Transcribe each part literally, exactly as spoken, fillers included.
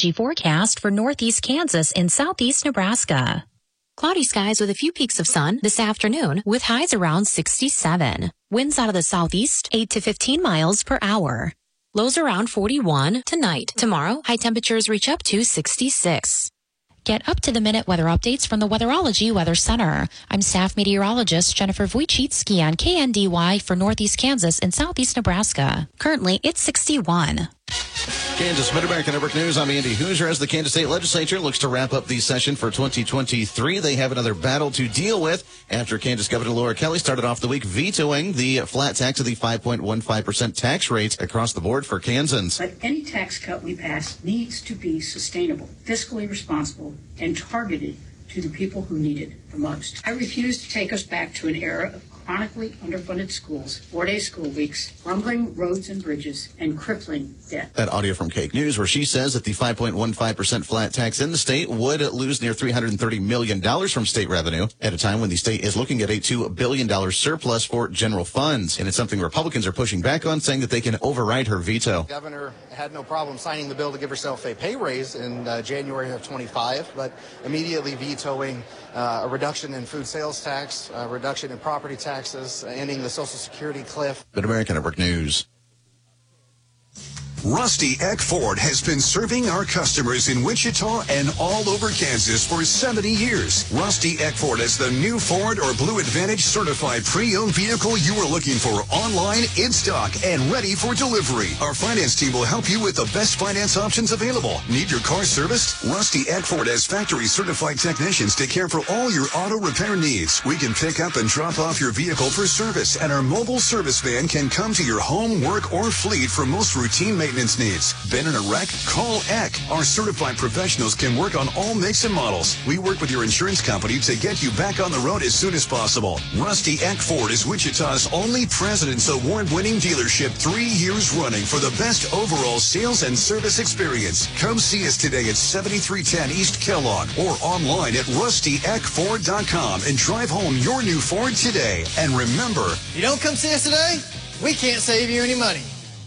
G forecast for northeast Kansas and southeast Nebraska. Cloudy skies with a few peaks of sun this afternoon with highs around sixty-seven. Winds out of the southeast, eight to fifteen miles per hour. Lows around forty-one tonight. Tomorrow, high temperatures reach up to sixty-six. Get up-to-the-minute weather updates from the Weatherology Weather Center. I'm staff meteorologist Jennifer Wojcicki on K N D Y for northeast Kansas and southeast Nebraska. Currently, it's sixty-one. Kansas Mid-American Network News. I'm Andy Hoosier. As the Kansas State Legislature looks to wrap up the session for twenty twenty-three, they have another battle to deal with after Kansas Governor Laura Kelly started off the week vetoing the flat tax of the five point one five percent tax rate across the board for Kansans. But any tax cut we pass needs to be sustainable, fiscally responsible, and targeted to the people who need it the most. I refuse to take us back to an era of chronically underfunded schools, four-day school weeks, crumbling roads and bridges, and crippling debt. That audio from Cake News, where she says that the five point one five percent flat tax in the state would lose near three hundred thirty million dollars from state revenue at a time when the state is looking at a two billion dollars surplus for general funds. And it's something Republicans are pushing back on, saying that they can override her veto. The governor had no problem signing the bill to give herself a pay raise in uh, January of twenty-five, but immediately vetoing uh, a reduction in food sales tax, a reduction in property taxes, ending the Social Security cliff. Mid-American Network News. Rusty Eck Ford has been serving our customers in Wichita and all over Kansas for seventy years. Rusty Eck Ford is the new Ford or Blue Advantage certified pre-owned vehicle you are looking for, online, in stock, and ready for delivery. Our finance team will help you with the best finance options available. Need your car serviced? Rusty Eck Ford has factory certified technicians to care for all your auto repair needs. We can pick up and drop off your vehicle for service, and our mobile service van can come to your home, work, or fleet for most routine maintenance needs. Been in a wreck? Call Eck. Our certified professionals can work on all makes and models. We work with your insurance company to get you back on the road as soon as possible. Rusty Eck Ford is Wichita's only President's Award-winning dealership three years running for the best overall sales and service experience. Come see us today at seventy-three ten East Kellogg or online at rusty eck ford dot com and drive home your new Ford today. And remember, If you don't come see us today, we can't save you any money.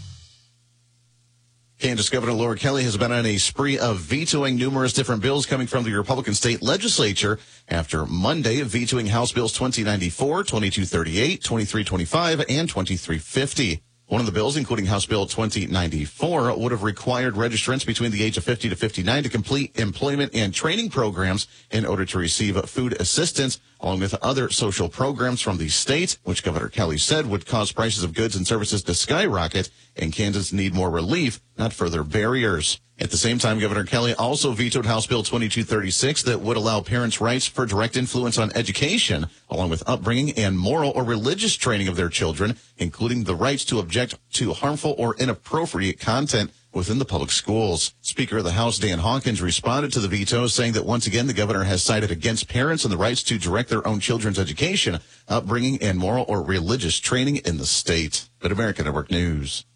Kansas Governor Laura Kelly has been on a spree of vetoing numerous different bills coming from the Republican state legislature after Monday vetoing House Bills twenty ninety-four, twenty-two thirty-eight, twenty-three twenty-five, and twenty-three fifty. One of the bills, including House Bill twenty ninety-four, would have required registrants between the age of fifty to fifty-nine to complete employment and training programs in order to receive food assistance, along with other social programs from the state, which Governor Kelly said would cause prices of goods and services to skyrocket, and Kansas need more relief, not further barriers. At the same time, Governor Kelly also vetoed House Bill twenty-two thirty-six that would allow parents' rights for direct influence on education, along with upbringing and moral or religious training of their children, including the rights to object to harmful or inappropriate content within the public schools. Speaker of the House Dan Hawkins responded to the veto, saying that once again the governor has sided against parents and the rights to direct their own children's education, upbringing, and moral or religious training in the state. Mid-American Network News.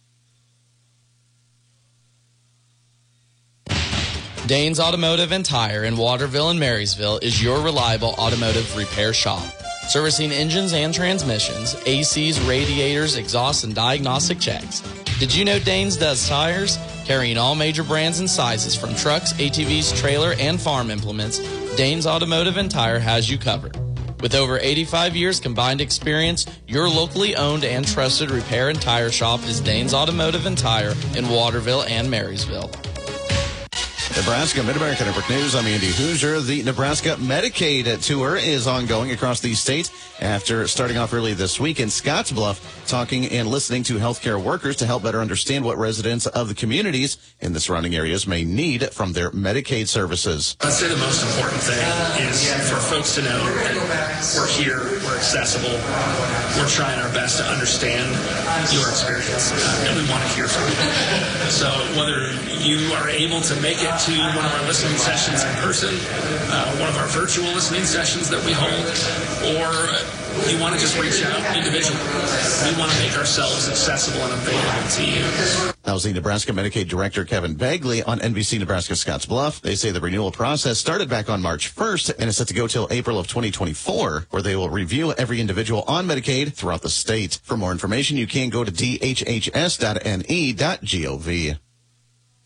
Danes Automotive and Tire in Waterville and Marysville is your reliable automotive repair shop. Servicing engines and transmissions, A Cs, radiators, exhausts, and diagnostic checks. Did you know Danes does tires? Carrying all major brands and sizes from trucks, A T Vs, trailer, and farm implements, Danes Automotive and Tire has you covered. With over eighty-five years combined experience, your locally owned and trusted repair and tire shop is Danes Automotive and Tire in Waterville and Marysville. Nebraska Mid-American Network News. I'm Andy Hoosier. The Nebraska Medicaid tour is ongoing across the state after starting off early this week in Scottsbluff, talking and listening to healthcare workers to help better understand what residents of the communities in the surrounding areas may need from their Medicaid services. I'd say the most important thing is for folks to know that we're here, we're accessible, we're trying our best to understand your experience, uh, and we want to hear from you. So whether you are able to make it to one of our listening sessions in person, uh, one of our virtual listening sessions that we hold, or you want to just reach out individually. We want to make ourselves accessible and available to you. That was the Nebraska Medicaid Director Kevin Bagley on N B C Nebraska Scottsbluff. They say the renewal process started back on March first and is set to go till April of twenty twenty-four, where they will review every individual on Medicaid throughout the state. For more information, you can go to d h h s dot n e dot gov.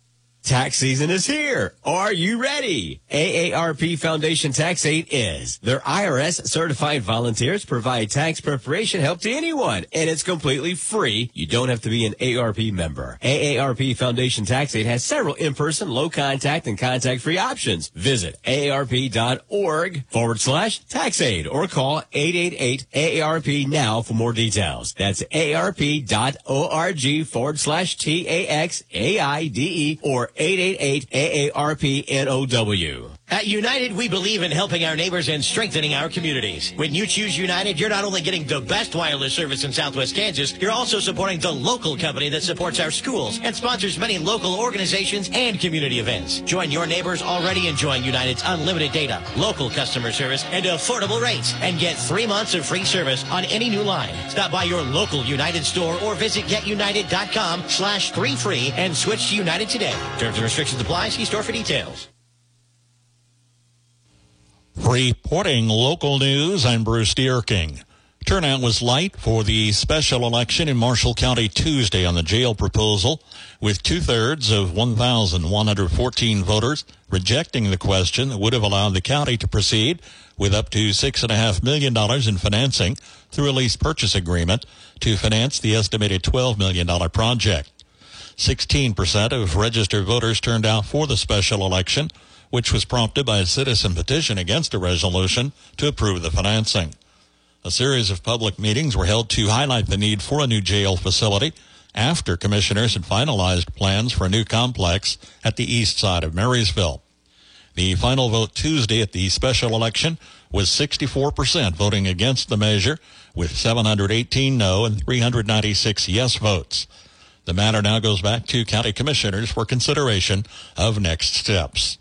Tax season is here. Are you ready? A A R P Foundation Tax Aid is. Their I R S certified volunteers provide tax preparation help to anyone, and it's completely free. You don't have to be an A A R P member. A A R P Foundation Tax Aid has several in-person, low-contact, and contact-free options. Visit aarp.org forward slash tax aid or call eight eight eight A A R P now for more details. That's aarp.org forward slash T A X A I D E or eight eight eight A A R P N O W. At United, we believe in helping our neighbors and strengthening our communities. When you choose United, you're not only getting the best wireless service in Southwest Kansas, you're also supporting the local company that supports our schools and sponsors many local organizations and community events. Join your neighbors already enjoying United's unlimited data, local customer service, and affordable rates, and get three months of free service on any new line. Stop by your local United store or visit getunited.com slash three free and switch to United today. Terms and restrictions apply. See store for details. Reporting local news, I'm Bruce Dierking. Turnout was light for the special election in Marshall County Tuesday on the jail proposal, with two-thirds of one thousand one hundred fourteen voters rejecting the question that would have allowed the county to proceed with up to six point five million dollars in financing through a lease purchase agreement to finance the estimated twelve million dollars project. sixteen percent of registered voters turned out for the special election, which was prompted by a citizen petition against a resolution to approve the financing. A series of public meetings were held to highlight the need for a new jail facility after commissioners had finalized plans for a new complex at the east side of Marysville. The final vote Tuesday at the special election was sixty-four percent voting against the measure, with seven hundred eighteen no and three hundred ninety-six yes votes. The matter now goes back to county commissioners for consideration of next steps.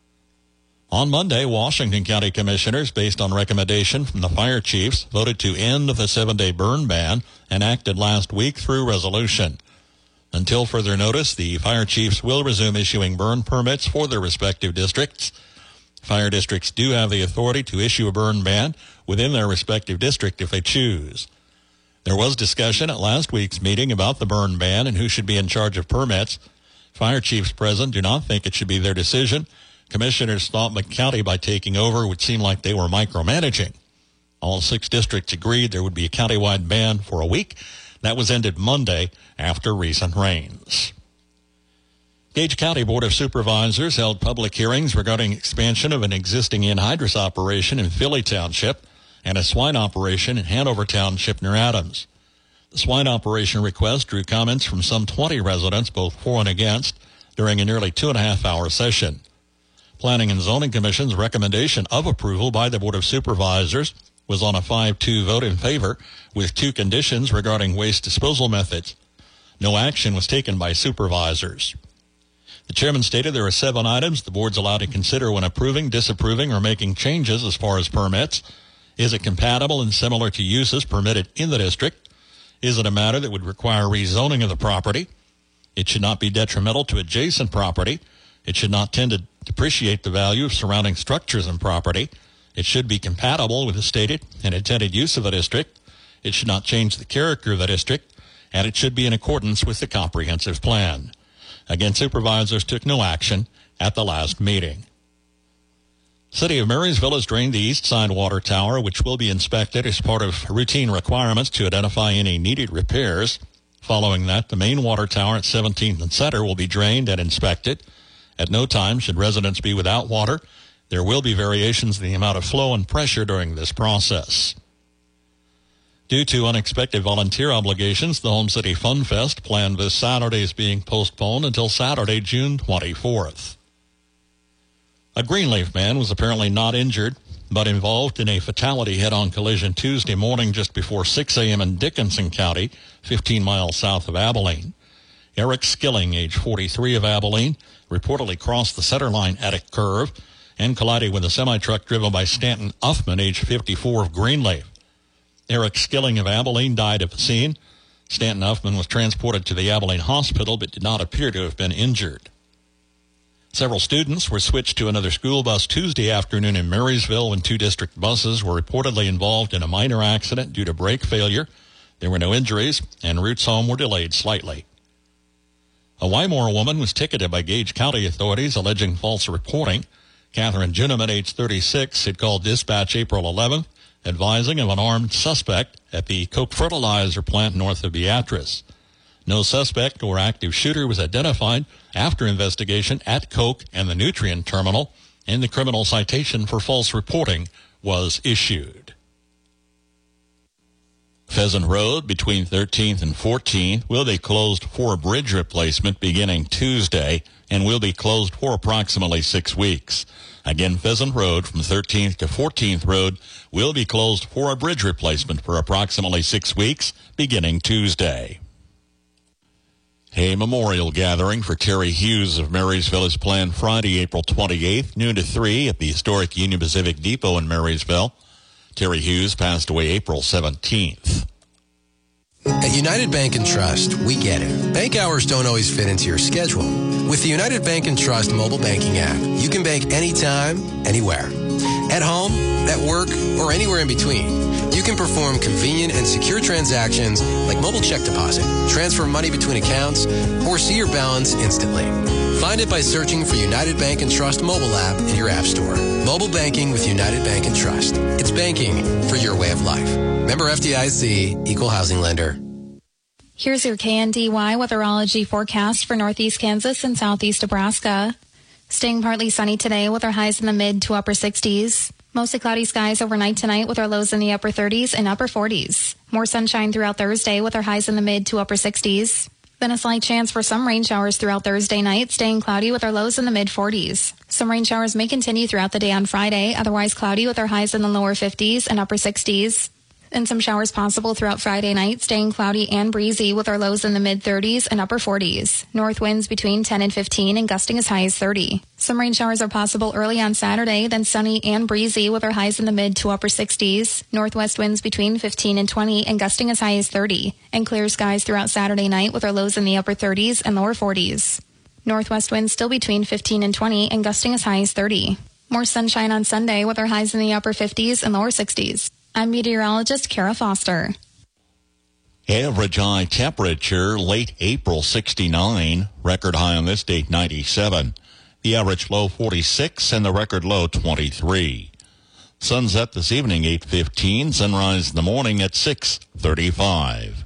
On Monday, Washington County Commissioners, based on recommendation from the fire chiefs, voted to end the seven-day burn ban enacted last week through resolution. Until further notice, the fire chiefs will resume issuing burn permits for their respective districts. Fire districts do have the authority to issue a burn ban within their respective district if they choose. There was discussion at last week's meeting about the burn ban and who should be in charge of permits. Fire chiefs present do not think it should be their decision. Commissioners thought the county, by taking over, would seem like they were micromanaging. All six districts agreed there would be a countywide ban for a week. That was ended Monday after recent rains. Gage County Board of Supervisors held public hearings regarding expansion of an existing anhydrous operation in Philly Township and a swine operation in Hanover Township near Adams. The swine operation request drew comments from some twenty residents, both for and against, during a nearly two and a half hour session. Planning and Zoning Commission's recommendation of approval by the Board of Supervisors was on a five two vote in favor, with two conditions regarding waste disposal methods. No action was taken by supervisors. The chairman stated there are seven items the board's allowed to consider when approving, disapproving, or making changes as far as permits. Is it compatible and similar to uses permitted in the district? Is it a matter that would require rezoning of the property? It should not be detrimental to adjacent property. It should not tend to depreciate the value of surrounding structures and property. It should be compatible with the stated and intended use of the district. It should not change the character of the district, and it should be in accordance with the comprehensive plan. Again, supervisors took no action at the last meeting. City of Marysville has drained the east side water tower, which will be inspected as part of routine requirements to identify any needed repairs. Following that, the main water tower at seventeenth and Center will be drained and inspected. At no time should residents be without water. There will be variations in the amount of flow and pressure during this process. Due to unexpected volunteer obligations, the Home City Fun Fest planned this Saturday is being postponed until Saturday, June twenty-fourth. A Greenleaf man was apparently not injured, but involved in a fatality head-on collision Tuesday morning just before six a.m. in Dickinson County, fifteen miles south of Abilene. Eric Skilling, age forty-three, of Abilene, reportedly crossed the center line at a curve and collided with a semi-truck driven by Stanton Uffman, age fifty-four, of Greenleaf. Eric Skilling of Abilene died at the scene. Stanton Uffman was transported to the Abilene Hospital but did not appear to have been injured. Several students were switched to another school bus Tuesday afternoon in Marysville when two district buses were reportedly involved in a minor accident due to brake failure. There were no injuries, and routes home were delayed slightly. A Wymore woman was ticketed by Gage County authorities alleging false reporting. Catherine Ginneman, age thirty-six, had called dispatch April eleventh, advising of an armed suspect at the Koch fertilizer plant north of Beatrice. No suspect or active shooter was identified after investigation at Koch and the nutrient terminal, and the criminal citation for false reporting was issued. Pheasant Road between thirteenth and fourteenth will be closed for a bridge replacement beginning Tuesday and will be closed for approximately six weeks. Again, Pheasant Road from thirteenth to fourteenth Road will be closed for a bridge replacement for approximately six weeks beginning Tuesday. A memorial gathering for Terry Hughes of Marysville is planned Friday, April twenty-eighth, noon to three at the historic Union Pacific Depot in Marysville. Terry Hughes passed away April seventeenth. At United Bank and Trust, we get it. Bank hours don't always fit into your schedule. With the United Bank and Trust mobile banking app, you can bank anytime, anywhere. At home, at work, or anywhere in between. You can perform convenient and secure transactions like mobile check deposit, transfer money between accounts, or see your balance instantly. Find it by searching for United Bank and Trust mobile app in your app store. Mobile banking with United Bank and Trust. It's banking for your way of life. Member F D I C, Equal Housing Lender. Here's your K N D Y weatherology forecast for northeast Kansas and southeast Nebraska. Staying partly sunny today with our highs in the mid to upper sixties. Mostly cloudy skies overnight tonight with our lows in the upper thirties and upper forties. More sunshine throughout Thursday with our highs in the mid to upper sixties. Then a slight chance for some rain showers throughout Thursday night, staying cloudy with our lows in the mid forties. Some rain showers may continue throughout the day on Friday, otherwise cloudy with our highs in the lower fifties and upper sixties. And some showers possible throughout Friday night, staying cloudy and breezy with our lows in the mid-thirties and upper forties. North winds between ten and fifteen and gusting as high as thirty. Some rain showers are possible early on Saturday, then sunny and breezy with our highs in the mid to upper sixties. Northwest winds between fifteen and twenty and gusting as high as thirty. And clear skies throughout Saturday night with our lows in the upper thirties and lower forties. Northwest winds still between fifteen and twenty and gusting as high as thirty. More sunshine on Sunday with our highs in the upper fifties and lower sixties. I'm meteorologist Kara Foster. Average high temperature late April sixty-nine, record high on this date ninety-seven. The average low forty-six and the record low twenty-three. Sunset this evening eight fifteen, sunrise in the morning at six thirty-five.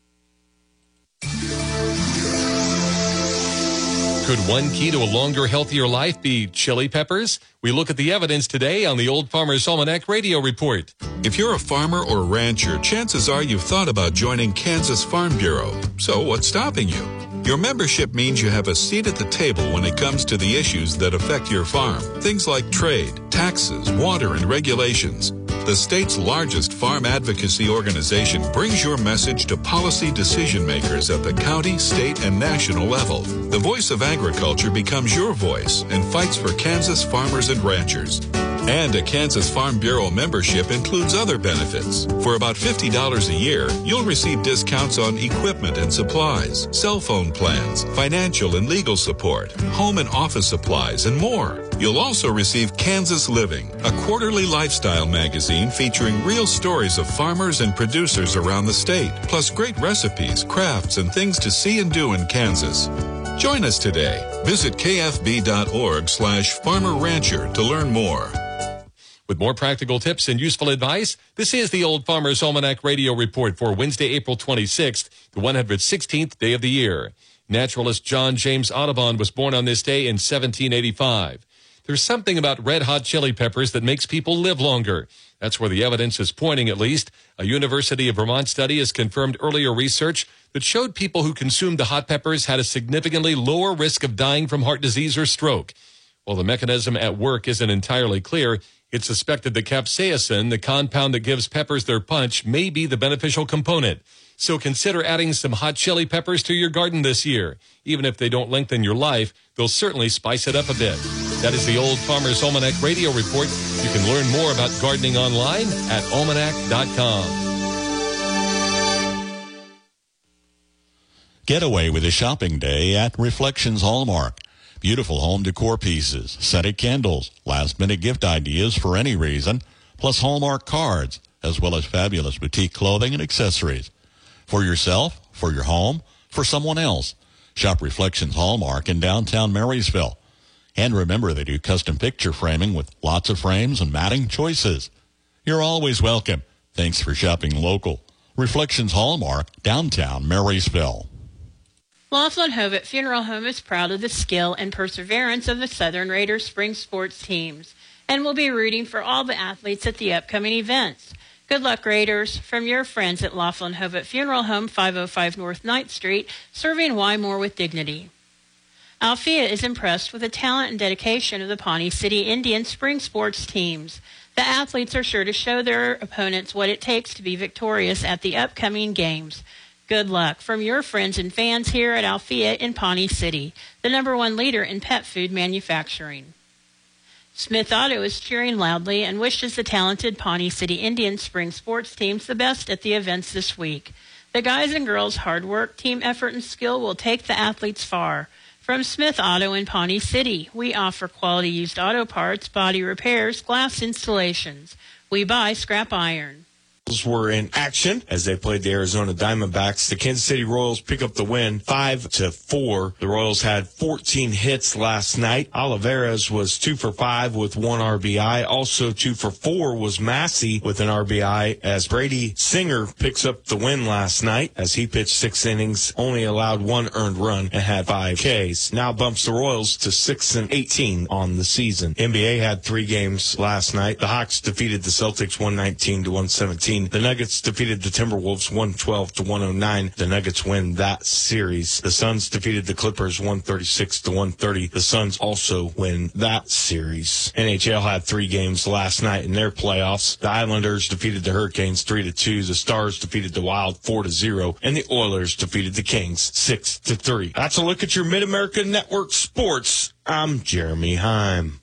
Could one key to a longer, healthier life be chili peppers? We look at the evidence today on the Old Farmer's Almanac Radio Report. If you're a farmer or rancher, chances are you've thought about joining Kansas Farm Bureau. So what's stopping you? Your membership means you have a seat at the table when it comes to the issues that affect your farm. Things like trade, taxes, water, and regulations. The state's largest farm advocacy organization brings your message to policy decision makers at the county, state, and national level. The voice of agriculture becomes your voice and fights for Kansas farmers and ranchers. And a Kansas Farm Bureau membership includes other benefits. For about fifty dollars a year, you'll receive discounts on equipment and supplies, cell phone plans, financial and legal support, home and office supplies, and more. You'll also receive Kansas Living, a quarterly lifestyle magazine featuring real stories of farmers and producers around the state, plus great recipes, crafts, and things to see and do in Kansas. Join us today. Visit kfb.org slash farmer rancher to learn more. With more practical tips and useful advice, this is the Old Farmer's Almanac Radio Report for Wednesday, April twenty-sixth, the one hundred sixteenth day of the year. Naturalist John James Audubon was born on this day in seventeen eighty-five. There's something about red-hot chili peppers that makes people live longer. That's where the evidence is pointing, at least. A University of Vermont study has confirmed earlier research that showed people who consumed the hot peppers had a significantly lower risk of dying from heart disease or stroke. While the mechanism at work isn't entirely clear, it's suspected that capsaicin, the compound that gives peppers their punch, may be the beneficial component. So consider adding some hot chili peppers to your garden this year. Even if they don't lengthen your life, they'll certainly spice it up a bit. That is the Old Farmer's Almanac Radio Report. You can learn more about gardening online at almanac dot com. Get away with a shopping day at Reflections Hallmark. Beautiful home decor pieces, scented candles, last-minute gift ideas for any reason, plus Hallmark cards, as well as fabulous boutique clothing and accessories. For yourself, for your home, for someone else. Shop Reflections Hallmark in downtown Marysville. And remember, they do custom picture framing with lots of frames and matting choices. You're always welcome. Thanks for shopping local. Reflections Hallmark, downtown Marysville. Laughlin Hovitt Funeral Home is proud of the skill and perseverance of the Southern Raiders spring sports teams and will be rooting for all the athletes at the upcoming events. Good luck, Raiders. From your friends at Laughlin Hovitt Funeral Home, five oh five North ninth Street, serving Wymore with dignity. Althea is impressed with the talent and dedication of the Pawnee City Indian spring sports teams. The athletes are sure to show their opponents what it takes to be victorious at the upcoming games. Good luck from your friends and fans here at Althea in Pawnee City, the number one leader in pet food manufacturing. Smith Auto is cheering loudly and wishes the talented Pawnee City Indian spring sports teams the best at the events this week. The guys and girls' hard work, team effort, and skill will take the athletes far. From Smith Auto in Pawnee City, we offer quality used auto parts, body repairs, glass installations. We buy scrap iron. Were in action as they played the Arizona Diamondbacks. The Kansas City Royals pick up the win five to four. The Royals had fourteen hits last night. Olivares was two for five with one R B I. Also two for four was Massey with an R B I as Brady Singer picks up the win last night as he pitched six innings, only allowed one earned run and had five Ks. Now bumps the Royals to six and eighteen on the season. N B A had three games last night. The Hawks defeated the Celtics one nineteen to one seventeen. The Nuggets defeated the Timberwolves one twelve to one oh nine. The Nuggets win that series. The Suns defeated the Clippers one thirty-six to one thirty. The Suns also win that series. N H L had three games last night in their playoffs. The Islanders defeated the Hurricanes three to two. The Stars defeated the Wild four to zero. And the Oilers defeated the Kings six to three. That's a look at your Mid-America Network Sports. I'm Jeremy Heim.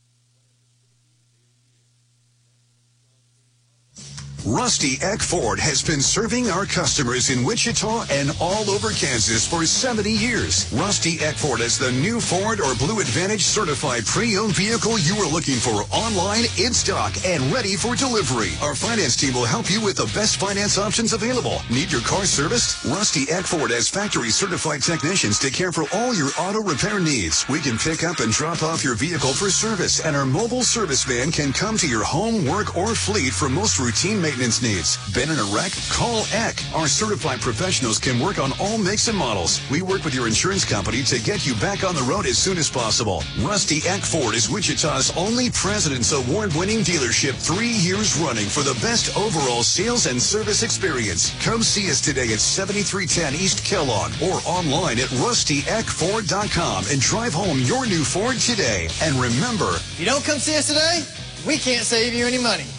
Rusty Eck Ford has been serving our customers in Wichita and all over Kansas for seventy years. Rusty Eck Ford is the new Ford or Blue Advantage certified pre-owned vehicle you are looking for online, in stock, and ready for delivery. Our finance team will help you with the best finance options available. Need your car serviced? Rusty Eck Ford has factory certified technicians to care for all your auto repair needs. We can pick up and drop off your vehicle for service, and our mobile service van can come to your home, work, or fleet for most routine maintenance needs. Been in a wreck? Call Eck. Our certified professionals can work on all makes and models. We work with your insurance company to get you back on the road as soon as possible. Rusty Eck Ford is Wichita's only President's Award-winning dealership three years running for the best overall sales and service experience. Come see us today at seventy-three ten East Kellogg or online at rusty eck ford dot com and drive home your new Ford today. And remember, if you don't come see us today, we can't save you any money.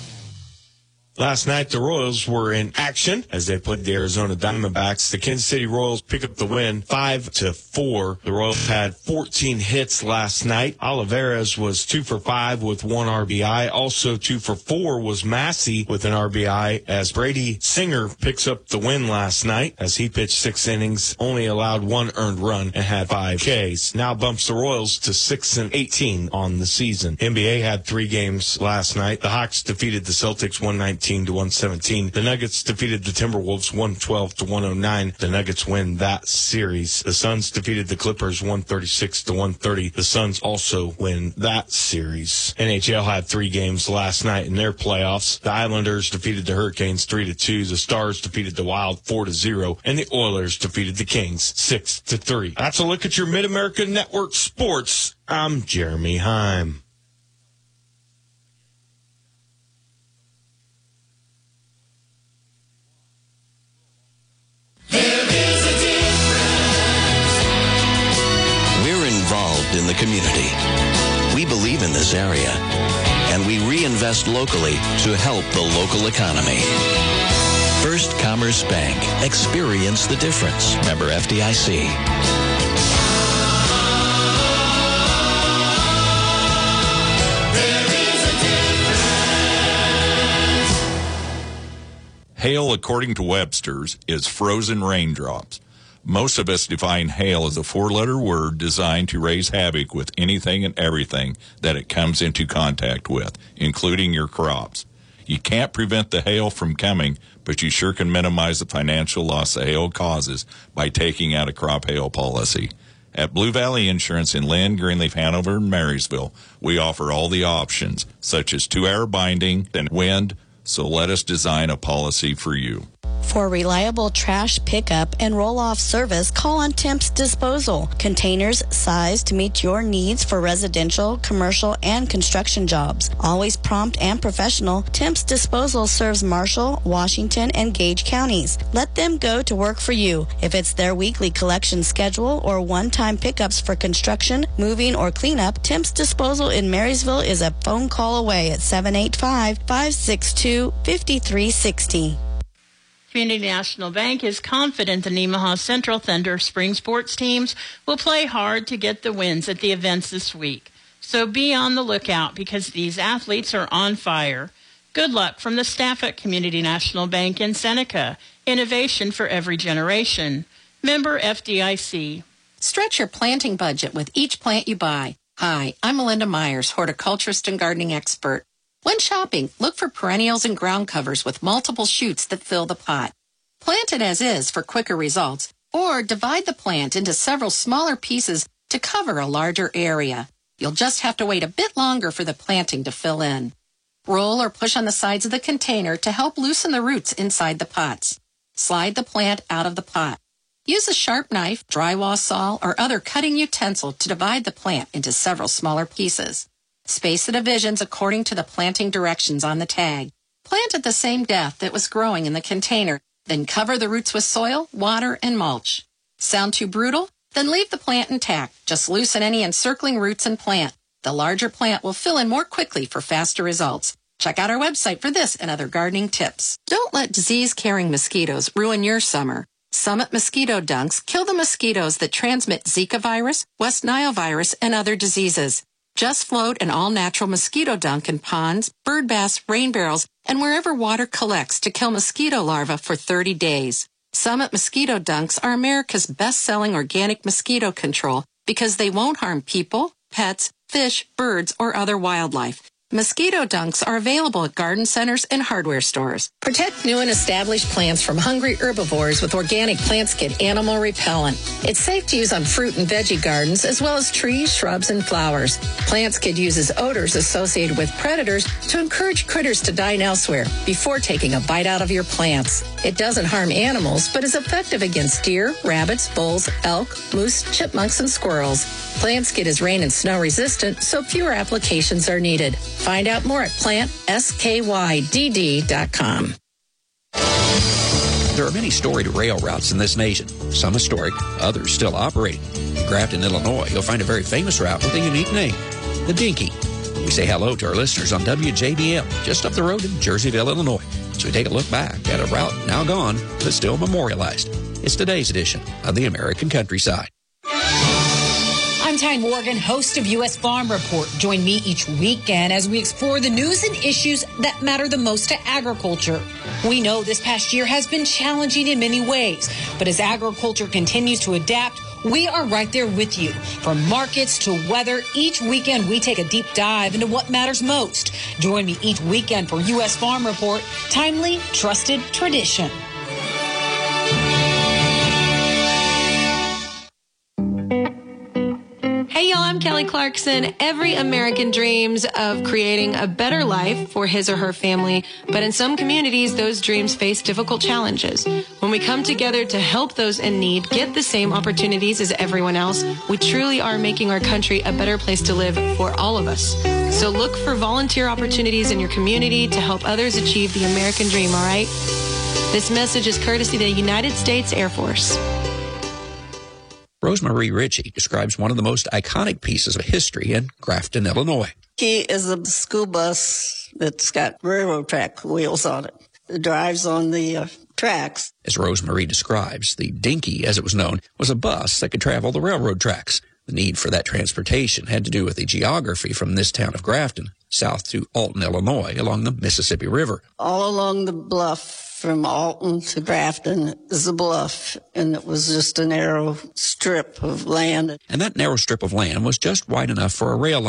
Last night, the Royals were in action as they played the Arizona Diamondbacks. The Kansas City Royals pick up the win five to four. The Royals had fourteen hits last night. Olivares was two for five with one R B I. Also two for four was Massey with an R B I as Brady Singer picks up the win last night as he pitched six innings, only allowed one earned run and had five Ks. Now bumps the Royals to six and eighteen on the season. N B A had three games last night. The Hawks defeated the Celtics one nineteen to one seventeen. The Nuggets defeated the Timberwolves one twelve to one oh nine. The Nuggets win that series. The Suns defeated the Clippers one thirty-six to one thirty. The Suns also win that series. N H L had three games last night in their playoffs. The Islanders defeated the Hurricanes three to two. The Stars defeated the Wild four to zero. And the Oilers defeated the Kings six to three. That's a look at your Mid-America Network Sports. I'm Jeremy Heim. In the community. We believe in this area, and we reinvest locally to help the local economy. First Commerce Bank. Experience the difference. Member F D I C. Hail, according to Webster's, is frozen raindrops. Most of us define hail as a four-letter word designed to raise havoc with anything and everything that it comes into contact with, including your crops. You can't prevent the hail from coming, but you sure can minimize the financial loss the hail causes by taking out a crop hail policy. At Blue Valley Insurance in Lynn, Greenleaf, Hanover, and Marysville, we offer all the options, such as two-hour binding and wind, so let us design a policy for you. For reliable trash pickup and roll-off service, call on Temps Disposal. Containers sized to meet your needs for residential, commercial, and construction jobs. Always prompt and professional, Temps Disposal serves Marshall, Washington, and Gage counties. Let them go to work for you. If it's their weekly collection schedule or one-time pickups for construction, moving, or cleanup, Temps Disposal in Marysville is a phone call away at seven eight five, five six two, five three six zero. Community National Bank is confident the Nemaha Central Thunder spring sports teams will play hard to get the wins at the events this week. So be on the lookout because these athletes are on fire. Good luck from the staff at Community National Bank in Seneca. Innovation for every generation. Member F D I C. Stretch your planting budget with each plant you buy. Hi, I'm Melinda Myers, horticulturist and gardening expert. When shopping, look for perennials and ground covers with multiple shoots that fill the pot. Plant it as is for quicker results, or divide the plant into several smaller pieces to cover a larger area. You'll just have to wait a bit longer for the planting to fill in. Roll or push on the sides of the container to help loosen the roots inside the pots. Slide the plant out of the pot. Use a sharp knife, drywall saw, or other cutting utensil to divide the plant into several smaller pieces. Space the divisions according to the planting directions on the tag. Plant at the same depth it was growing in the container, then cover the roots with soil, water, and mulch. Sound too brutal? Then leave the plant intact. Just loosen any encircling roots and plant. The larger plant will fill in more quickly for faster results. Check out our website for this and other gardening tips. Don't let disease-carrying mosquitoes ruin your summer. Summit Mosquito Dunks kill the mosquitoes that transmit Zika virus, West Nile virus, and other diseases. Just float an all-natural mosquito dunk in ponds, bird baths, rain barrels, and wherever water collects to kill mosquito larvae for thirty days. Summit Mosquito Dunks are America's best-selling organic mosquito control because they won't harm people, pets, fish, birds, or other wildlife. Mosquito dunks are available at garden centers and hardware stores. Protect new and established plants from hungry herbivores with organic PlantSkid animal repellent. It's safe to use on fruit and veggie gardens as well as trees, shrubs, and flowers. PlantSkid uses odors associated with predators to encourage critters to dine elsewhere before taking a bite out of your plants. It doesn't harm animals, but is effective against deer, rabbits, bulls, elk, moose, chipmunks, and squirrels. PlantSkid is rain and snow resistant, so fewer applications are needed. Find out more at plant skydd dot com. There are many storied rail routes in this nation, some historic, others still operating. In Grafton, Illinois, you'll find a very famous route with a unique name, the Dinky. We say hello to our listeners on W J B M, just up the road in Jerseyville, Illinois. So we take a look back at a route now gone, but still memorialized. It's today's edition of the American Countryside. I'm Ty Morgan, host of U S Farm Report. Join me each weekend as we explore the news and issues that matter the most to agriculture. We know this past year has been challenging in many ways, but as agriculture continues to adapt, we are right there with you. From markets to weather, each weekend we take a deep dive into what matters most. Join me each weekend for U S Farm Report, timely, trusted tradition. Hey y'all, I'm Kelly Clarkson. Every American dreams of creating a better life for his or her family, but in some communities, those dreams face difficult challenges. When we come together to help those in need get the same opportunities as everyone else, we truly are making our country a better place to live for all of us. So look for volunteer opportunities in your community to help others achieve the American dream, all right? This message is courtesy of the United States Air Force. Rosemarie Ritchie describes one of the most iconic pieces of history in Grafton, Illinois. He is a school bus that's got railroad track wheels on it. It drives on the uh, tracks. As Rosemarie describes, the Dinky, as it was known, was a bus that could travel the railroad tracks. The need for that transportation had to do with the geography from this town of Grafton, south to Alton, Illinois, along the Mississippi River. All along the bluff from Alton to Grafton is a bluff, and it was just a narrow strip of land. And that narrow strip of land was just wide enough for a rail line.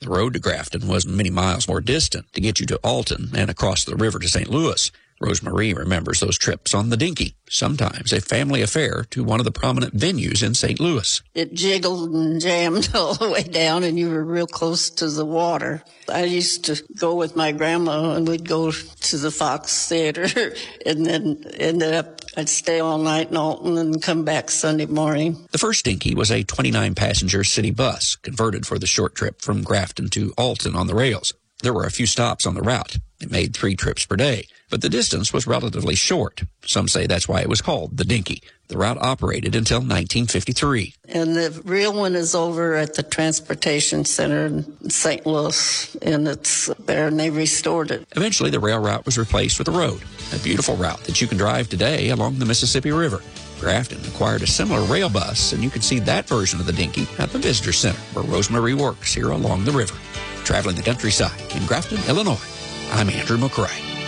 The road to Grafton was many miles more distant to get you to Alton and across the river to Saint Louis. Rosemarie remembers those trips on the Dinky, sometimes a family affair to one of the prominent venues in Saint Louis. It jiggled and jammed all the way down, and you were real close to the water. I used to go with my grandma, and we'd go to the Fox Theater, and then ended up, I'd stay all night in Alton and come back Sunday morning. The first Dinky was a twenty-nine passenger city bus, converted for the short trip from Grafton to Alton on the rails. There were a few stops on the route. It made three trips per day, but the distance was relatively short. Some say that's why it was called the Dinky. The route operated until nineteen fifty-three. And the real one is over at the Transportation Center in Saint Louis, and it's there, and they restored it. Eventually, the rail route was replaced with a road, a beautiful route that you can drive today along the Mississippi River. Grafton acquired a similar rail bus, and you can see that version of the Dinky at the Visitor Center, where Rosemarie works here along the river. Traveling the countryside in Grafton, Illinois, I'm Andrew McCrae.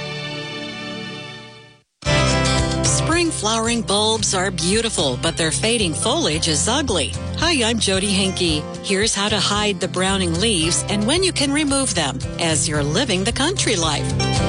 Spring flowering bulbs are beautiful, but their fading foliage is ugly. Hi, I'm Jody Henke. Here's how to hide the browning leaves and when you can remove them as you're living the country life.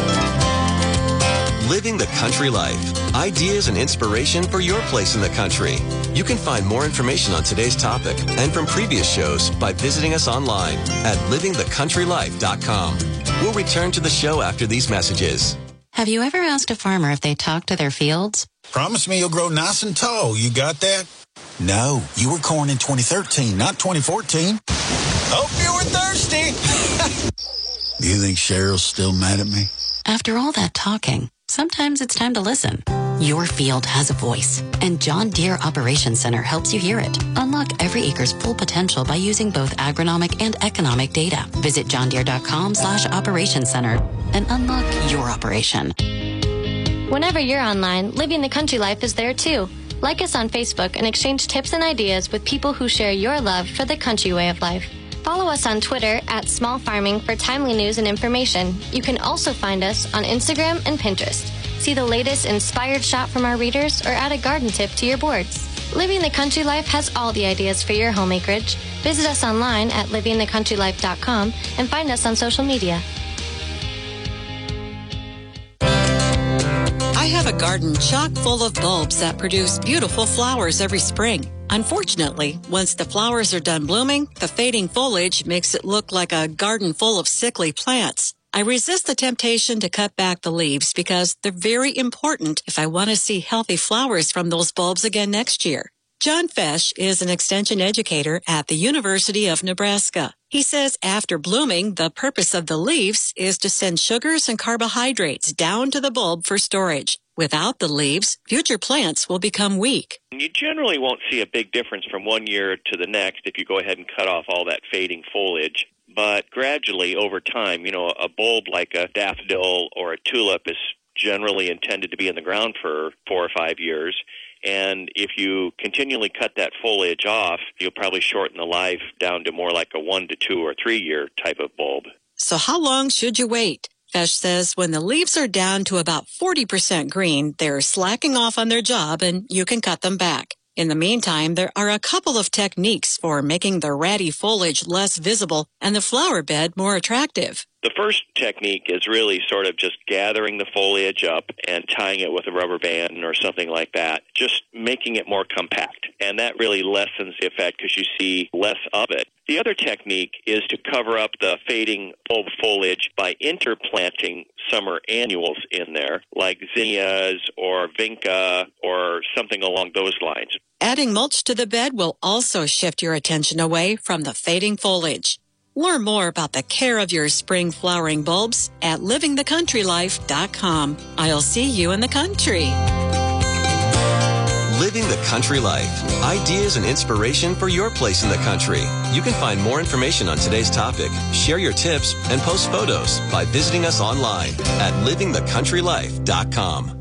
Living the Country Life. Ideas and inspiration for your place in the country. You can find more information on today's topic and from previous shows by visiting us online at living the country life dot com. We'll return to the show after these messages. Have you ever asked a farmer if they talk to their fields? Promise me you'll grow nice and tall. You got that? No, you were corn in twenty thirteen, not twenty fourteen. Hope you were thirsty. You think Cheryl's still mad at me? After all that talking, sometimes it's time to listen. Your field has a voice, and John Deere Operations Center helps you hear it. Unlock every acre's full potential by using both agronomic and economic data. Visit johndeere.com slash operations center and unlock your operation. Whenever you're online, Living the Country Life is there too. Like us on Facebook and exchange tips and ideas with people who share your love for the country way of life. Follow us on Twitter at Small Farming for timely news and information. You can also find us on Instagram and Pinterest. See the latest inspired shot from our readers or add a garden tip to your boards. Living the Country Life has all the ideas for your home acreage. Visit us online at living the country life dot com and find us on social media. I have a garden chock full of bulbs that produce beautiful flowers every spring. Unfortunately, once the flowers are done blooming, the fading foliage makes it look like a garden full of sickly plants. I resist the temptation to cut back the leaves because they're very important if I want to see healthy flowers from those bulbs again next year. John Fesh is an extension educator at the University of Nebraska. He says after blooming, the purpose of the leaves is to send sugars and carbohydrates down to the bulb for storage. Without the leaves, future plants will become weak. You generally won't see a big difference from one year to the next if you go ahead and cut off all that fading foliage. But gradually, over time, you know, a bulb like a daffodil or a tulip is generally intended to be in the ground for four or five years. And if you continually cut that foliage off, you'll probably shorten the life down to more like a one to two or three year type of bulb. So how long should you wait? Fesh says when the leaves are down to about forty percent green, they're slacking off on their job and you can cut them back. In the meantime, there are a couple of techniques for making the ratty foliage less visible and the flower bed more attractive. The first technique is really sort of just gathering the foliage up and tying it with a rubber band or something like that, just making it more compact. And that really lessens the effect because you see less of it. The other technique is to cover up the fading bulb foliage by interplanting summer annuals in there, like zinnias or vinca or something along those lines. Adding mulch to the bed will also shift your attention away from the fading foliage. Learn more about the care of your spring flowering bulbs at living the country life dot com. I'll see you in the country. Living the Country Life. Ideas and inspiration for your place in the country. You can find more information on today's topic, share your tips, and post photos by visiting us online at living the country life dot com.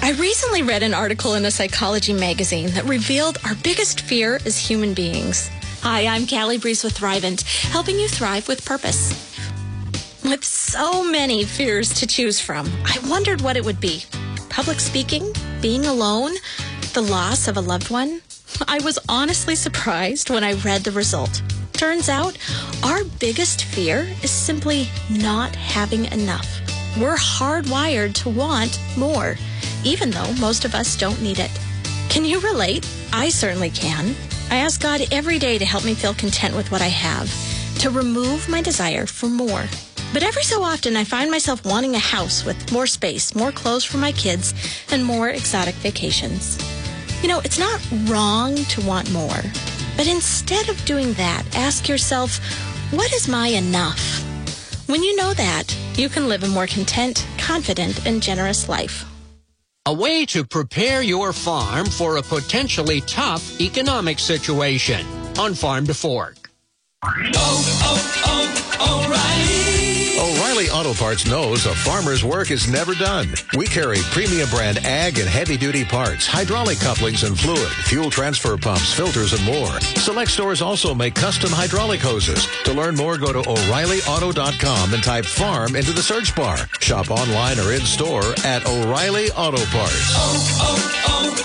I recently read an article in a psychology magazine that revealed our biggest fear as human beings. Hi, I'm Callie Breeze with Thrivent, helping you thrive with purpose. With so many fears to choose from, I wondered what it would be. Public speaking? Being alone? The loss of a loved one? I was honestly surprised when I read the result. Turns out, our biggest fear is simply not having enough. We're hardwired to want more, even though most of us don't need it. Can you relate? I certainly can. I ask God every day to help me feel content with what I have, to remove my desire for more. But every so often, I find myself wanting a house with more space, more clothes for my kids, and more exotic vacations. You know, it's not wrong to want more, but instead of doing that, ask yourself, what is my enough? When you know that, you can live a more content, confident, and generous life. A way to prepare your farm for a potentially tough economic situation on Farm to Fork. Oh, oh, oh, O'Reilly! O'Reilly Auto Parts knows a farmer's work is never done. We carry premium brand ag and heavy-duty parts, hydraulic couplings and fluid, fuel transfer pumps, filters, and more. Select stores also make custom hydraulic hoses. To learn more, go to O'Reilly Auto dot com and type farm into the search bar. Shop online or in-store at O'Reilly Auto Parts. Oh,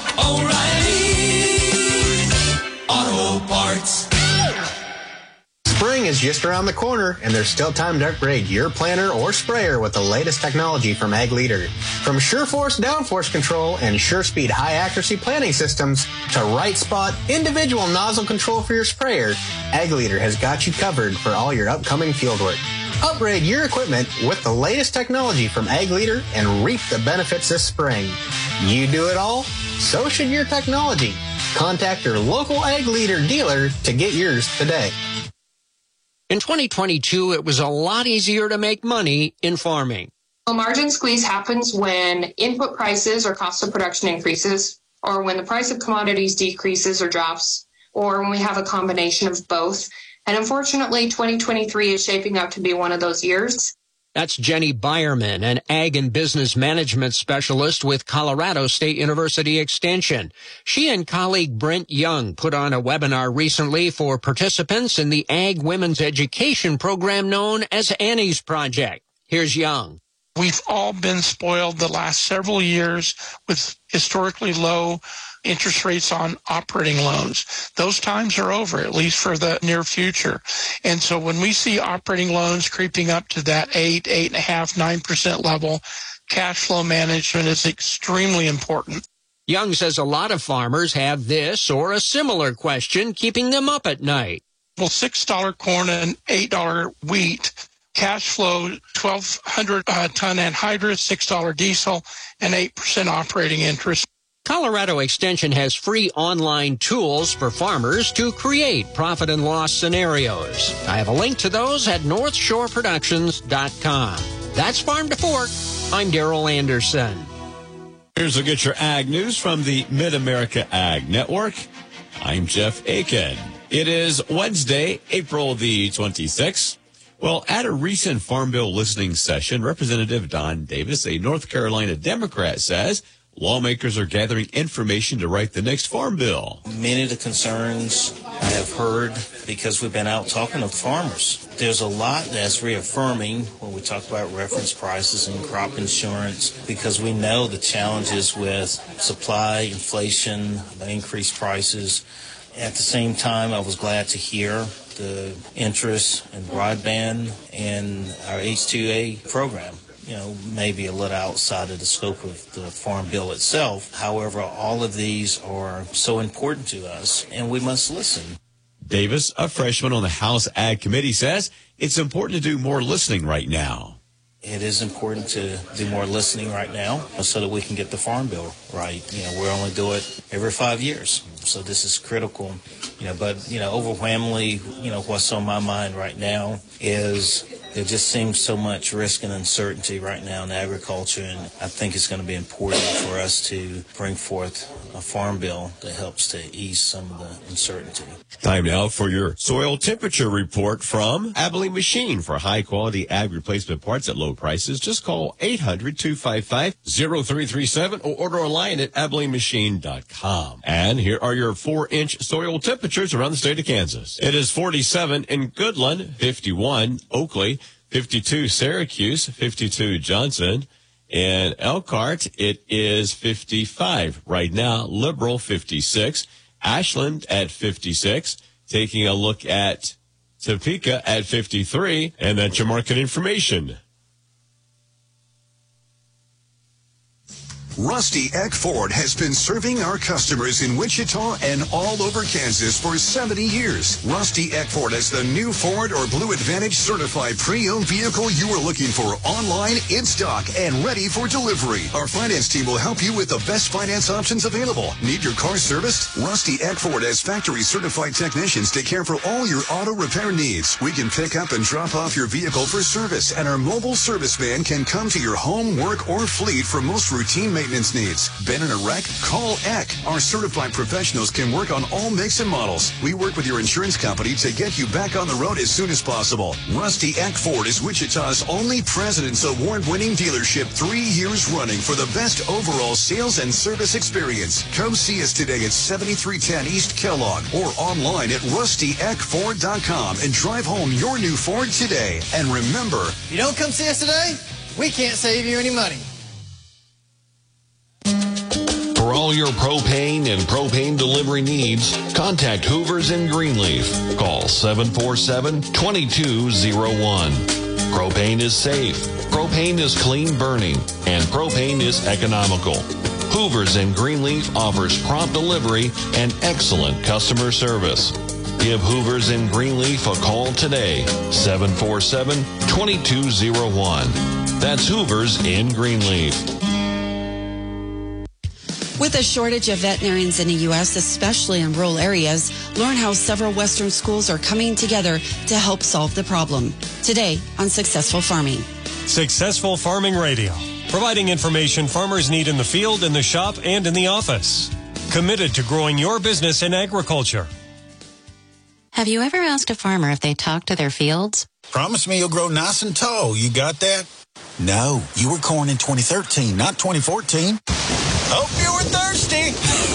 oh, oh, O'Reilly Auto Parts. Spring is just around the corner, and there's still time to upgrade your planter or sprayer with the latest technology from Ag Leader. From SureForce downforce control and SureSpeed high-accuracy planting systems to right spot individual nozzle control for your sprayer, Ag Leader has got you covered for all your upcoming fieldwork. Upgrade your equipment with the latest technology from Ag Leader and reap the benefits this spring. You do it all, so should your technology. Contact your local Ag Leader dealer to get yours today. In twenty twenty-two, it was a lot easier to make money in farming. A margin squeeze happens when input prices or cost of production increases, or when the price of commodities decreases or drops, or when we have a combination of both. And unfortunately, twenty twenty-three is shaping up to be one of those years. That's Jenny Byerman, an ag and business management specialist with Colorado State University Extension. She and colleague Brent Young put on a webinar recently for participants in the Ag Women's Education program known as Annie's Project. Here's Young. We've all been spoiled the last several years with historically low interest rates on operating loans. Those times are over, at least for the near future. And so when we see operating loans creeping up to that eight, eight and a half, nine percent level, cash flow management is extremely important. Young says a lot of farmers have this or a similar question keeping them up at night. Well, six dollars corn and eight dollars wheat, cash flow twelve hundred uh, ton anhydrous, six dollars diesel, and eight percent operating interest. Colorado Extension has free online tools for farmers to create profit and loss scenarios. I have a link to those at north shore productions dot com. That's Farm to Fork. I'm Darrell Anderson. Here's a Get Your Ag News from the Mid-America Ag Network. I'm Jeff Aiken. It is Wednesday, April the twenty-sixth. Well, at a recent Farm Bill listening session, Representative Don Davis, a North Carolina Democrat, says lawmakers are gathering information to write the next farm bill. Many of the concerns I have heard because we've been out talking to farmers. There's a lot that's reaffirming when we talk about reference prices and crop insurance because we know the challenges with supply, inflation, increased prices. At the same time, I was glad to hear the interest in broadband and our H two A program. You know, maybe a little outside of the scope of the farm bill itself. However, all of these are so important to us, and we must listen. Davis, a freshman on the House Ag Committee, says it's important to do more listening right now. It is important to do more listening right now so that we can get the farm bill right. You know, we only do it every five years, so this is critical. You know, but, you know, overwhelmingly, you know, what's on my mind right now is There just seems so much risk and uncertainty right now in agriculture, and I think it's going to be important for us to bring forth a farm bill that helps to ease some of the uncertainty. Time now for your soil temperature report from Abilene Machine. For high-quality ag replacement parts at low prices, just call eight hundred, two five five, zero three three seven or order online at abilene machine dot com. And here are your four-inch soil temperatures around the state of Kansas. It is forty-seven in Goodland, fifty-one Oakley, fifty-two Syracuse, fifty-two Johnson. In Elkhart, it is fifty-five. Right now, Liberal, fifty-six. Ashland at fifty-six. Taking a look at Topeka at fifty-three. And that's your market information. Rusty Eck Ford has been serving our customers in Wichita and all over Kansas for seventy years. Rusty Eck Ford has the new Ford or Blue Advantage certified pre-owned vehicle you are looking for online, in stock, and ready for delivery. Our finance team will help you with the best finance options available. Need your car serviced? Rusty Eck Ford has factory certified technicians to care for all your auto repair needs. We can pick up and drop off your vehicle for service, and our mobile service van can come to your home, work, or fleet for most routine maintenance. Maintenance needs. Been in a wreck? Call Eck. Our certified professionals can work on all makes and models. We work with your insurance company to get you back on the road as soon as possible. Rusty Eck Ford is Wichita's only President's Award-winning dealership three years running for the best overall sales and service experience. Come see us today at seventy-three ten East Kellogg or online at rusty eck ford dot com and drive home your new Ford today. And remember, if you don't come see us today, we can't save you any money. For all your propane and propane delivery needs, contact Hoovers in Greenleaf. Call seven four seven, two two zero one. Propane is safe, propane is clean burning, and propane is economical. Hoovers in Greenleaf offers prompt delivery and excellent customer service. Give Hoovers in Greenleaf a call today, seven four seven, two two zero one. That's Hoovers in Greenleaf. With a shortage of veterinarians in the U S, especially in rural areas, learn how several Western schools are coming together to help solve the problem. Today on Successful Farming. Successful Farming Radio, providing information farmers need in the field, in the shop, and in the office. Committed to growing your business in agriculture. Have you ever asked a farmer if they talk to their fields? Promise me you'll grow nice and tall. You got that? No, you were corn in twenty thirteen, not twenty fourteen. Hope you were thirsty.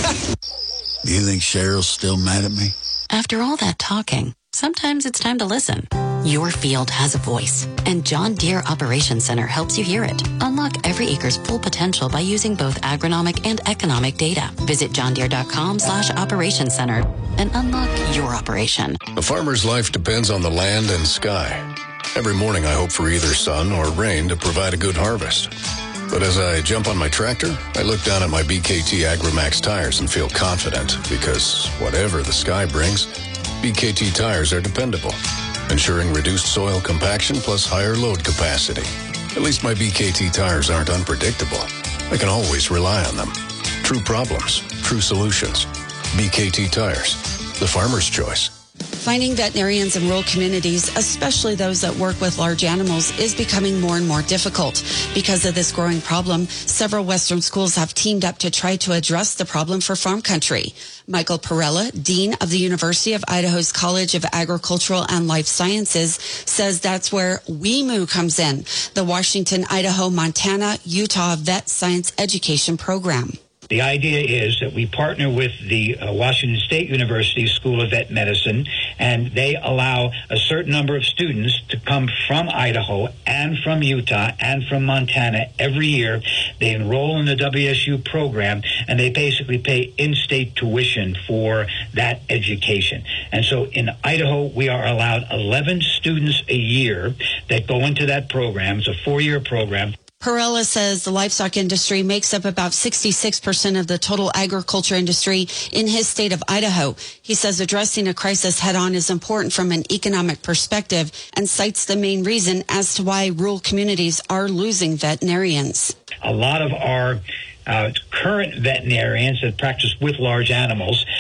Do you think Cheryl's still mad at me? After all that talking, sometimes it's time to listen. Your field has a voice, and John Deere Operations Center helps you hear it. Unlock every acre's full potential by using both agronomic and economic data. Visit john deere dot com slash operations center and unlock your operation. A farmer's life depends on the land and sky. Every morning I hope for either sun or rain to provide a good harvest. But as I jump on my tractor, I look down at my B K T AgriMax tires and feel confident because whatever the sky brings, B K T tires are dependable, ensuring reduced soil compaction plus higher load capacity. At least my B K T tires aren't unpredictable. I can always rely on them. True problems, true solutions. B K T tires, the farmer's choice. Finding veterinarians in rural communities, especially those that work with large animals, is becoming more and more difficult. Because of this growing problem, several Western schools have teamed up to try to address the problem for farm country. Michael Perella, Dean of the University of Idaho's College of Agricultural and Life Sciences, says that's where W I M U comes in, the Washington, Idaho, Montana, Utah Vet Science Education Program. The idea is that we partner with the uh, Washington State University School of Vet Medicine, and they allow a certain number of students to come from Idaho and from Utah and from Montana every year. They enroll in the W S U program, and they basically pay in-state tuition for that education. And so in Idaho, we are allowed eleven students a year that go into that program. It's a four-year program. Perella says the livestock industry makes up about sixty-six percent of the total agriculture industry in his state of Idaho. He says addressing a crisis head-on is important from an economic perspective and cites the main reason as to why rural communities are losing veterinarians. A lot of our Uh, current veterinarians that practice with large animals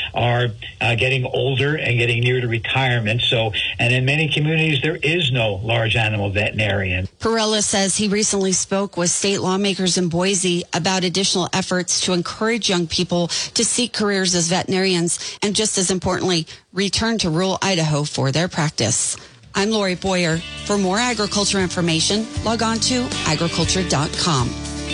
are uh, getting older and getting near to retirement. So, and in many communities, there is no large animal veterinarian. Perella says he recently spoke with state lawmakers in Boise about additional efforts to encourage young people to seek careers as veterinarians and, just as importantly, return to rural Idaho for their practice. I'm Lori Boyer. For more agriculture information, log on to agriculture dot com.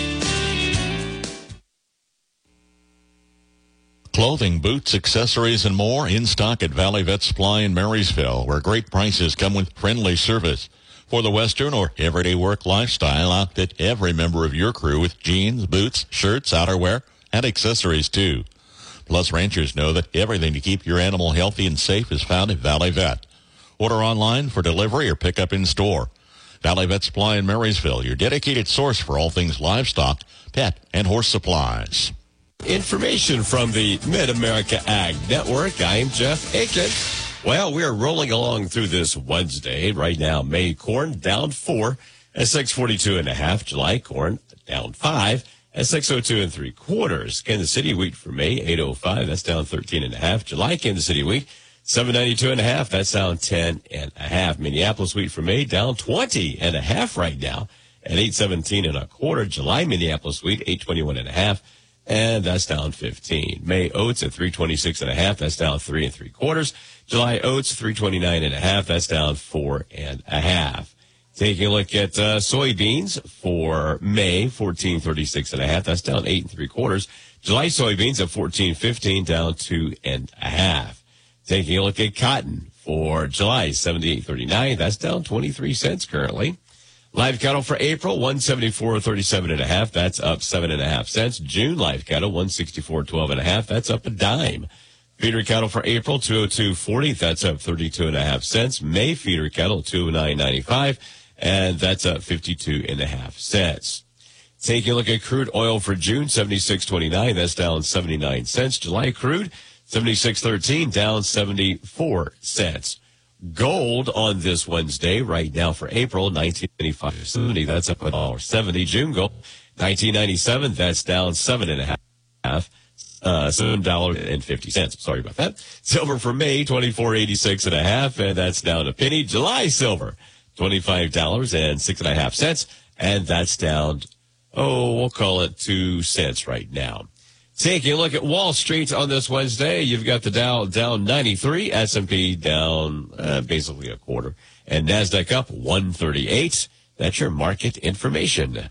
Clothing, boots, accessories, and more in stock at Valley Vet Supply in Marysville, where great prices come with friendly service. For the Western or everyday work lifestyle, outfit every member of your crew with jeans, boots, shirts, outerwear, and accessories too. Plus, ranchers know that everything to keep your animal healthy and safe is found at Valley Vet. Order online for delivery or pick up in store. Valley Vet Supply in Marysville, your dedicated source for all things livestock, pet, and horse supplies. Information from the Mid-America Ag Network. I'm Jeff Aiken. Well, we are rolling along through this Wednesday. Right now, May corn down four at six forty-two and a half. July corn down five at six oh two and three quarters. Kansas City wheat for May eight oh five. That's down thirteen and a half. July Kansas City wheat seven ninety-two and a half. That's down ten and a half. Minneapolis wheat for May down twenty and a half right now at eight seventeen and a quarter. July Minneapolis wheat eight twenty-one and a half. And that's down fifteen. May oats at three twenty-six and a half. That's down three and three quarters. July oats three twenty-nine and a half. That's down four and a half. Taking a look at uh, soybeans for May, fourteen thirty-six and a half. That's down eight and three quarters. July soybeans at fourteen fifteen, down two and a half. Taking a look at cotton for July, seventy-eight thirty-nine. That's down twenty-three cents currently. Live cattle for April, one seventy-four thirty-seven and a half. That's up seven and a half cents. June live cattle, one sixty-four twelve and a half. That's up a dime. Feeder cattle for April, two oh two forty. That's up thirty-two and a half cents. May feeder cattle, two oh nine ninety-five. And that's up fifty-two and a half cents. Taking a look at crude oil for June, seventy-six twenty-nine. That's down seventy-nine cents. July crude, seventy-six thirteen, down seventy-four cents. Gold on this Wednesday, right now for April, nineteen ninety-five seventy. That's up a dollar seventy. June gold, nineteen ninety-seven. That's down seven and a half. Uh, seven dollars and fifty cents. Sorry about that. Silver for May, twenty-four eighty-six and a half, and that's down a penny. July silver, twenty-five dollars and six and a half cents, and that's down, oh, we'll call it two cents right now. Taking a look at Wall Street on this Wednesday, you've got the Dow down ninety-three, S and P down uh, basically a quarter, and NASDAQ up one thirty-eight. That's your market information.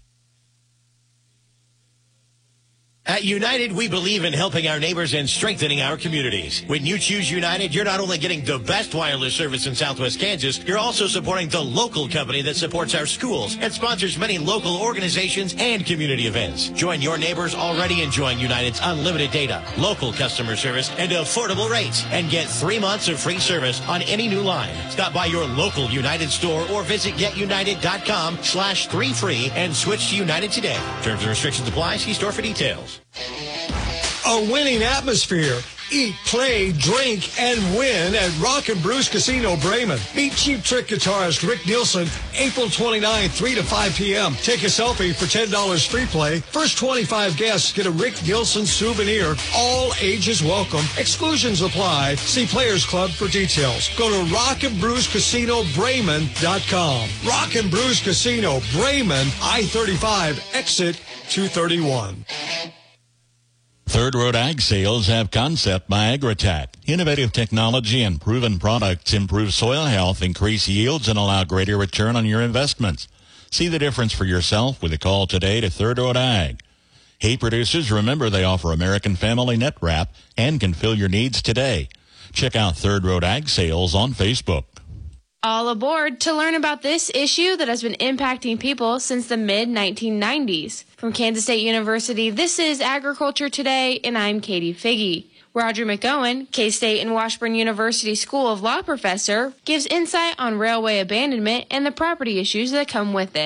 At United, we believe in helping our neighbors and strengthening our communities. When you choose United, you're not only getting the best wireless service in Southwest Kansas, you're also supporting the local company that supports our schools and sponsors many local organizations and community events. Join your neighbors already enjoying United's unlimited data, local customer service, and affordable rates, and get three months of free service on any new line. Stop by your local United store or visit getunited.com slash three free and switch to United today. Terms and restrictions apply. See store for details. A winning atmosphere. Eat, play, drink, and win at Rock and Bruce Casino Bremen. Meet Cheap Trick guitarist Rick Nielsen April twenty-ninth, three to five p.m. Take a selfie for ten dollars free play. First twenty-five guests get a Rick Nielsen souvenir. All ages welcome. Exclusions apply. See Players Club for details. Go to rock and bruce casino bremen dot com. Rock and Bruce Casino Bremen, I thirty-five, exit two thirty-one. Third Road Ag Sales have Concept by Agritech. Innovative technology and proven products improve soil health, increase yields, and allow greater return on your investments. See the difference for yourself with a call today to Third Road Ag. Hay producers, remember they offer American Family Net Wrap and can fill your needs today. Check out Third Road Ag Sales on Facebook. All aboard to learn about this issue that has been impacting people since the mid nineteen nineties. From Kansas State University, this is Agriculture Today, and I'm Katie Figge. Roger McGowan, K-State and Washburn University School of Law professor, gives insight on railway abandonment and the property issues that come with it.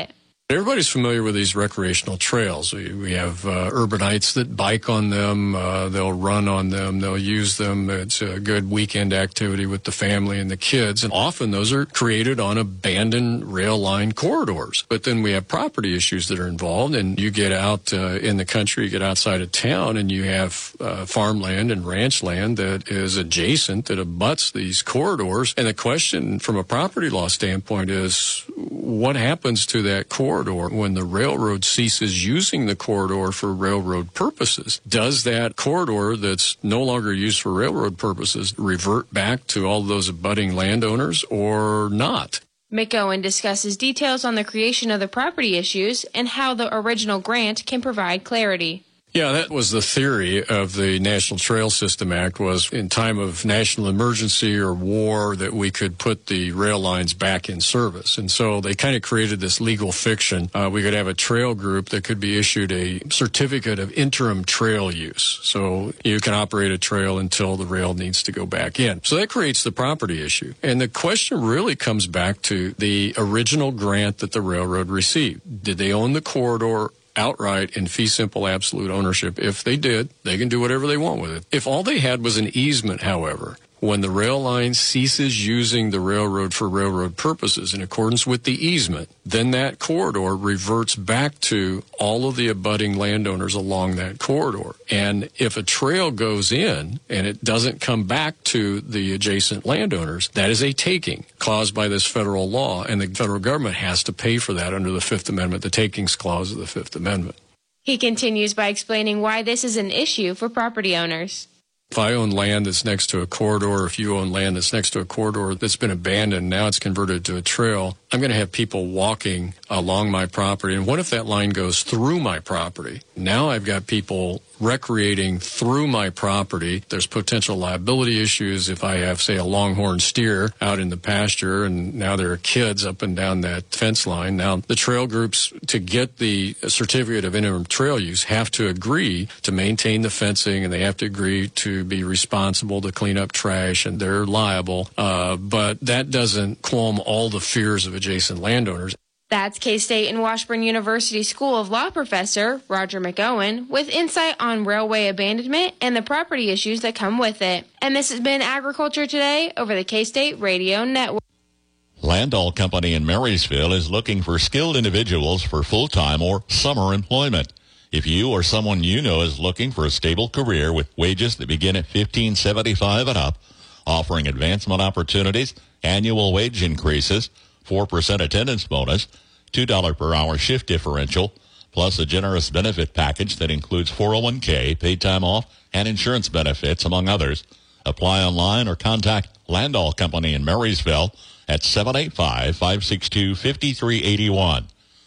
Everybody's familiar with these recreational trails. We, we have uh, urbanites that bike on them. Uh, they'll run on them. They'll use them. It's a good weekend activity with the family and the kids. And often those are created on abandoned rail line corridors. But then we have property issues that are involved. And you get out uh, in the country, you get outside of town, and you have uh, farmland and ranch land that is adjacent, that abuts these corridors. And the question from a property law standpoint is, what happens to that corridor when the railroad ceases using the corridor for railroad purposes? Does that corridor that's no longer used for railroad purposes revert back to all those abutting landowners or not? McOwen discusses details on the creation of the property issues and how the original grant can provide clarity. Yeah, that was the theory of the National Trail System Act, was in time of national emergency or war that we could put the rail lines back in service. And so they kind of created this legal fiction. Uh, we could have a trail group that could be issued a certificate of interim trail use. So you can operate a trail until the rail needs to go back in. So that creates the property issue. And the question really comes back to the original grant that the railroad received. Did they own the corridor outright in fee simple absolute ownership? If they did, they can do whatever they want with it. If all they had was an easement, however, when the rail line ceases using the railroad for railroad purposes in accordance with the easement, then that corridor reverts back to all of the abutting landowners along that corridor. And if a trail goes in and it doesn't come back to the adjacent landowners, that is a taking caused by this federal law, and the federal government has to pay for that under the Fifth Amendment, the takings clause of the Fifth Amendment. He continues by explaining why this is an issue for property owners. If I own land that's next to a corridor, if you own land that's next to a corridor that's been abandoned, now it's converted to a trail, I'm going to have people walking along my property. And what if that line goes through my property? Now I've got people recreating through my property. There's potential liability issues if I have, say, a longhorn steer out in the pasture, and now there are kids up and down that fence line. Now, the trail groups, to get the certificate of interim trail use, have to agree to maintain the fencing, and they have to agree to be responsible to clean up trash, and they're liable. Uh, but that doesn't qualm all the fears of adjacent landowners. That's K-State and Washburn University School of Law professor Roger McOwen with insight on railway abandonment and the property issues that come with it. And this has been Agriculture Today over the K-State Radio Network. Landall Company in Marysville is looking for skilled individuals for full-time or summer employment. If you or someone you know is looking for a stable career with wages that begin at fifteen seventy-five and up, offering advancement opportunities, annual wage increases, four percent attendance bonus, two dollars per hour shift differential, plus a generous benefit package that includes four oh one k, paid time off, and insurance benefits, among others. Apply online or contact Landall Company in Marysville at seven eight five, five six two, five three eight one.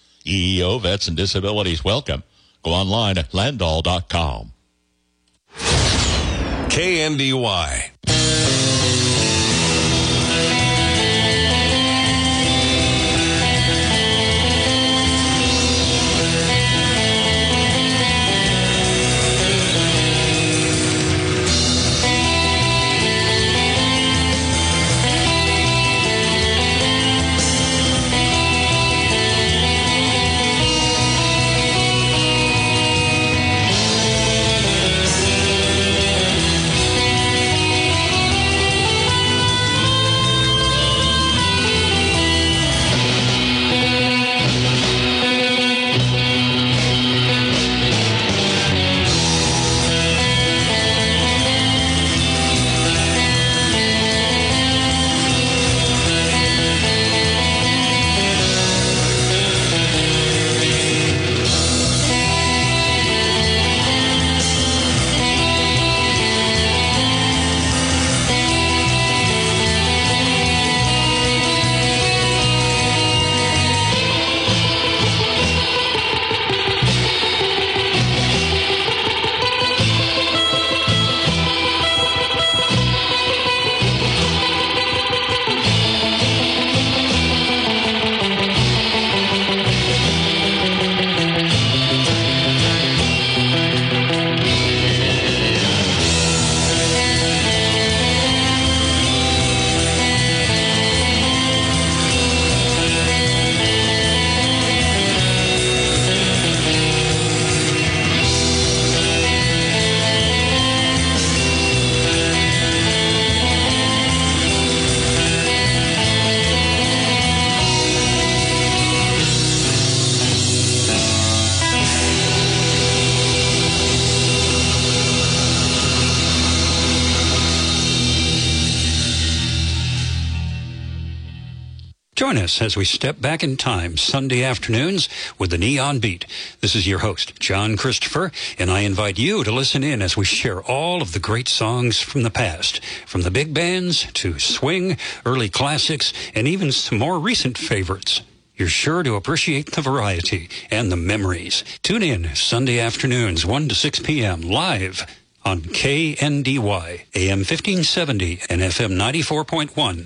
E E O Vets and Disabilities welcome. Go online at landall dot com. K N D Y. Join us as we step back in time Sunday afternoons with the Neon Beat. This is your host, John Christopher, and I invite you to listen in as we share all of the great songs from the past, from the big bands to swing, early classics, and even some more recent favorites. You're sure to appreciate the variety and the memories. Tune in Sunday afternoons, one to six p.m. live on K N D Y, A M fifteen seventy and F M ninety-four point one.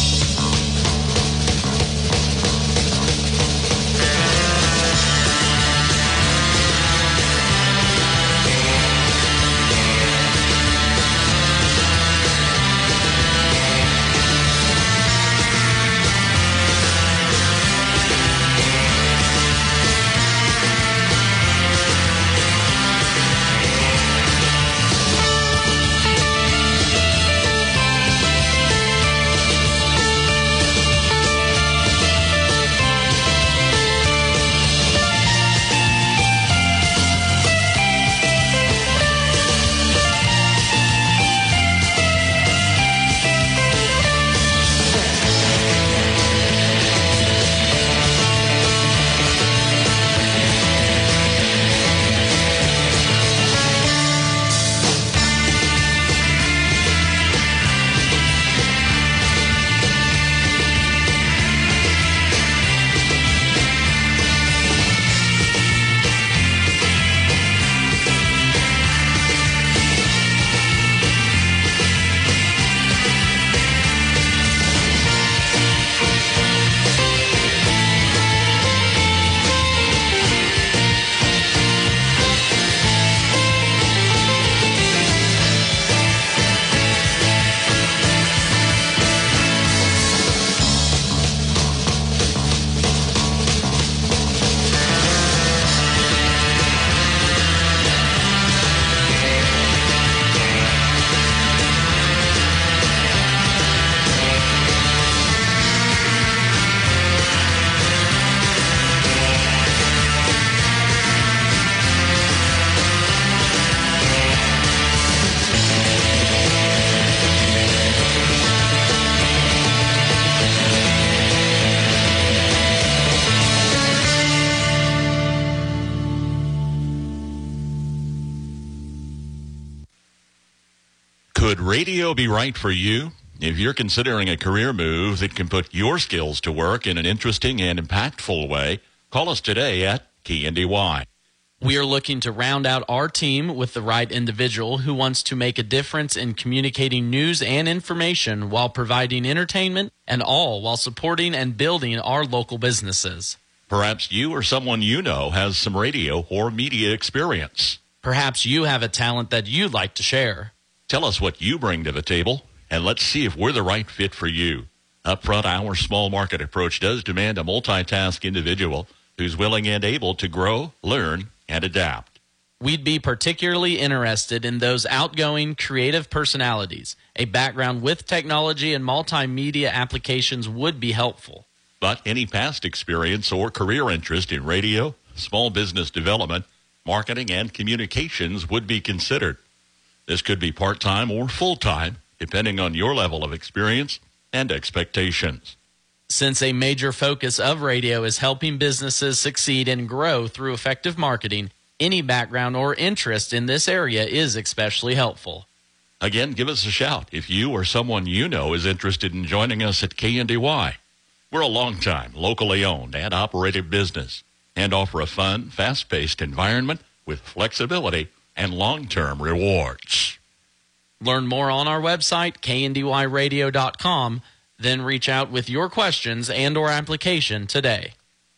Could radio be right for you? If you're considering a career move that can put your skills to work in an interesting and impactful way, call us today at K N D Y. We are looking to round out our team with the right individual who wants to make a difference in communicating news and information while providing entertainment, and all while supporting and building our local businesses. Perhaps you or someone you know has some radio or media experience. Perhaps you have a talent that you'd like to share. Tell us what you bring to the table, and let's see if we're the right fit for you. Upfront, our small market approach does demand a multitask individual who's willing and able to grow, learn, and adapt. We'd be particularly interested in those outgoing, creative personalities. A background with technology and multimedia applications would be helpful. But any past experience or career interest in radio, small business development, marketing, and communications would be considered. This could be part-time or full-time, depending on your level of experience and expectations. Since a major focus of radio is helping businesses succeed and grow through effective marketing, any background or interest in this area is especially helpful. Again, give us a shout if you or someone you know is interested in joining us at K N D Y. We're a long-time, locally owned and operated business and offer a fun, fast-paced environment with flexibility and long-term rewards. Learn more on our website, K N D Y radio dot com. Then reach out with your questions and or application today.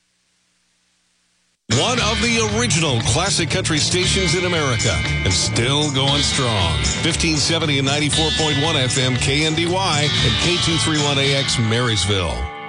One of the original classic country stations in America and still going strong. fifteen seventy and ninety-four point one F M K N D Y and K two thirty-one A X Marysville.